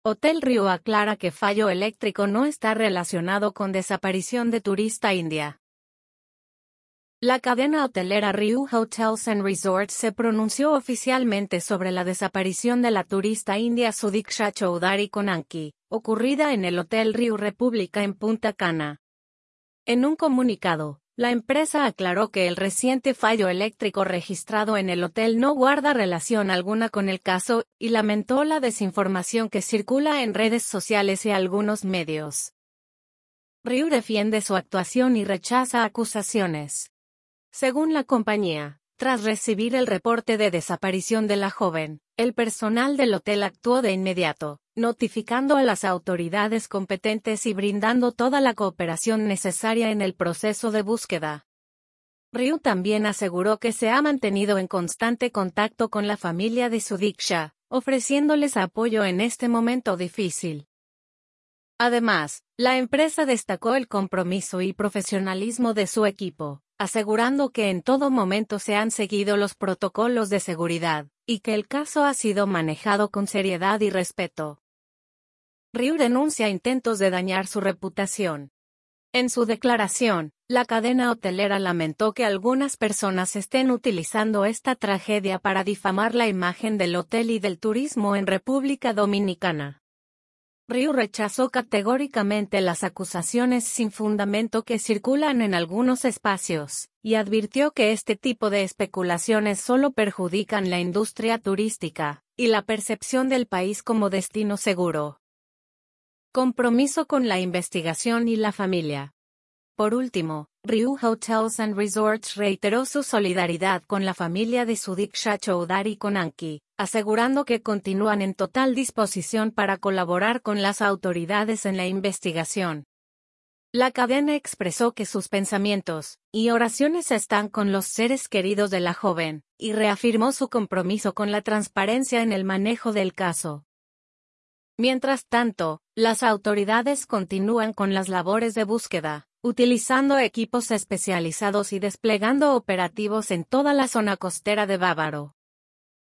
Hotel Riu aclara que fallo eléctrico no está relacionado con desaparición de turista india. La cadena hotelera Riu Hotels and Resorts se pronunció oficialmente sobre la desaparición de la turista india Sudiksha Choudhary Konanki, ocurrida en el Hotel Riu República en Punta Cana. En un comunicado, la empresa aclaró que el reciente fallo eléctrico registrado en el hotel no guarda relación alguna con el caso, y lamentó la desinformación que circula en redes sociales y algunos medios. Riu defiende su actuación y rechaza acusaciones. Según la compañía, tras recibir el reporte de desaparición de la joven, el personal del hotel actuó de inmediato, notificando a las autoridades competentes y brindando toda la cooperación necesaria en el proceso de búsqueda. Riu también aseguró que se ha mantenido en constante contacto con la familia de Sudiksha, ofreciéndoles apoyo en este momento difícil. Además, la empresa destacó el compromiso y profesionalismo de su equipo, asegurando que en todo momento se han seguido los protocolos de seguridad, y que el caso ha sido manejado con seriedad y respeto. Riu denuncia intentos de dañar su reputación. En su declaración, la cadena hotelera lamentó que algunas personas estén utilizando esta tragedia para difamar la imagen del hotel y del turismo en República Dominicana. Riu rechazó categóricamente las acusaciones sin fundamento que circulan en algunos espacios, y advirtió que este tipo de especulaciones solo perjudican la industria turística y la percepción del país como destino seguro. Compromiso con la investigación y la familia. Por último, Riu Hotels and Resorts reiteró su solidaridad con la familia de Sudiksha Choudhary Konanki, asegurando que continúan en total disposición para colaborar con las autoridades en la investigación. La cadena expresó que sus pensamientos y oraciones están con los seres queridos de la joven, y reafirmó su compromiso con la transparencia en el manejo del caso. Mientras tanto, las autoridades continúan con las labores de búsqueda, utilizando equipos especializados y desplegando operativos en toda la zona costera de Bávaro.